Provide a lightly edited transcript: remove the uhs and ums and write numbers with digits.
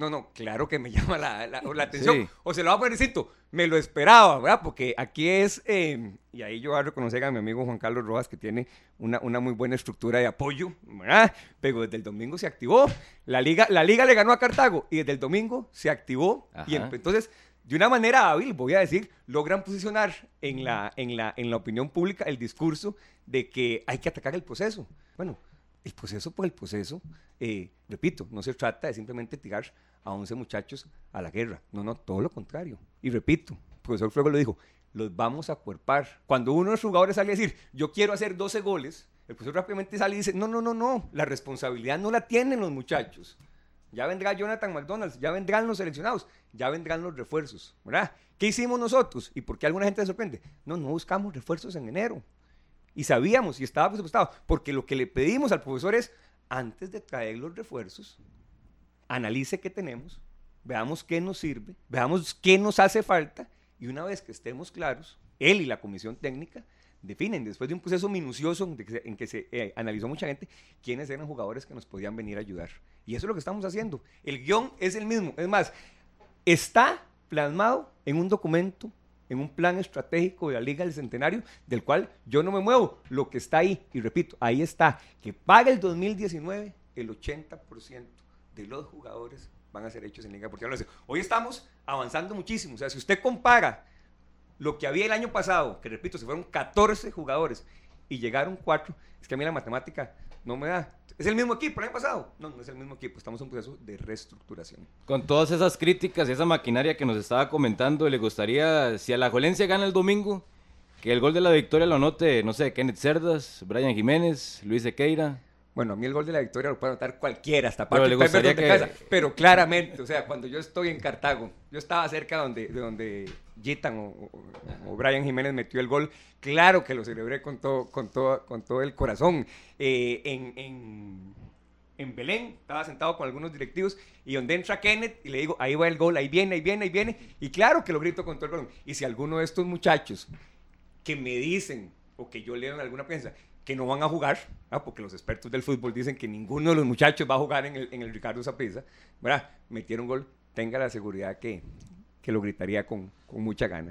No, claro que me llama la atención. Sí. O se lo voy a poner distinto. Me lo esperaba, ¿verdad? Porque aquí es, y ahí yo voy a reconocer a mi amigo Juan Carlos Rojas, que tiene una muy buena estructura de apoyo, ¿verdad? Pero desde el domingo se activó. La liga le ganó a Cartago y desde el domingo se activó. Y Ajá. entonces, de una manera hábil, voy a decir, logran posicionar en la opinión pública el discurso de que hay que atacar el proceso. Bueno, el proceso por el proceso, repito, no se trata de simplemente tirar a 11 muchachos a la guerra. No, todo lo contrario. Y repito, el profesor Fuego lo dijo, los vamos a acuerpar. Cuando uno de los jugadores sale a decir, yo quiero hacer 12 goles, el profesor rápidamente sale y dice, no, la responsabilidad no la tienen los muchachos. Ya vendrá Jonathan McDonald, ya vendrán los seleccionados, ya vendrán los refuerzos, ¿verdad? ¿Qué hicimos nosotros? ¿Y por qué alguna gente se sorprende? No buscamos refuerzos en enero. Y sabíamos, y estaba presupuestado, porque lo que le pedimos al profesor es, antes de traer los refuerzos, analice qué tenemos, veamos qué nos sirve, veamos qué nos hace falta, y una vez que estemos claros, él y la comisión técnica definen, después de un proceso minucioso en que se analizó mucha gente, quiénes eran jugadores que nos podían venir a ayudar. Y eso es lo que estamos haciendo. El guión es el mismo. Es más, está plasmado en un documento, en un plan estratégico de la Liga del Centenario, del cual yo no me muevo. Lo que está ahí, y repito, ahí está, que para el 2019 el 80% de los jugadores van a ser hechos en Liga Deportiva. Hoy estamos avanzando muchísimo. O sea, si usted compara lo que había el año pasado, que repito, se fueron 14 jugadores y llegaron 4, es que a mí la matemática no me da. ¿Es el mismo equipo el año pasado? No es el mismo equipo, estamos en un proceso de reestructuración. Con todas esas críticas y esa maquinaria que nos estaba comentando, ¿le gustaría, si Alajuelense gana el domingo, que el gol de la victoria lo anote, no sé, Kenneth Cerdas, Brian Jiménez, Luis Sequeira? Bueno, a mí el gol de la victoria lo puede anotar cualquiera, hasta Pero Patrick le gustaría Pepper donde casa. Pero claramente, o sea, cuando yo estoy en Cartago, yo estaba cerca de donde Gitan o Brian Jiménez metió el gol, claro que lo celebré con todo el corazón. En Belén, estaba sentado con algunos directivos y donde entra Kenneth y le digo, ahí va el gol, ahí viene, y claro que lo grito con todo el corazón. Y si alguno de estos muchachos que me dicen o que yo leo en alguna prensa que no van a jugar, porque los expertos del fútbol dicen que ninguno de los muchachos va a jugar en el Ricardo Saprissa, ¿verdad? Metieron gol, tenga la seguridad que lo gritaría con mucha gana.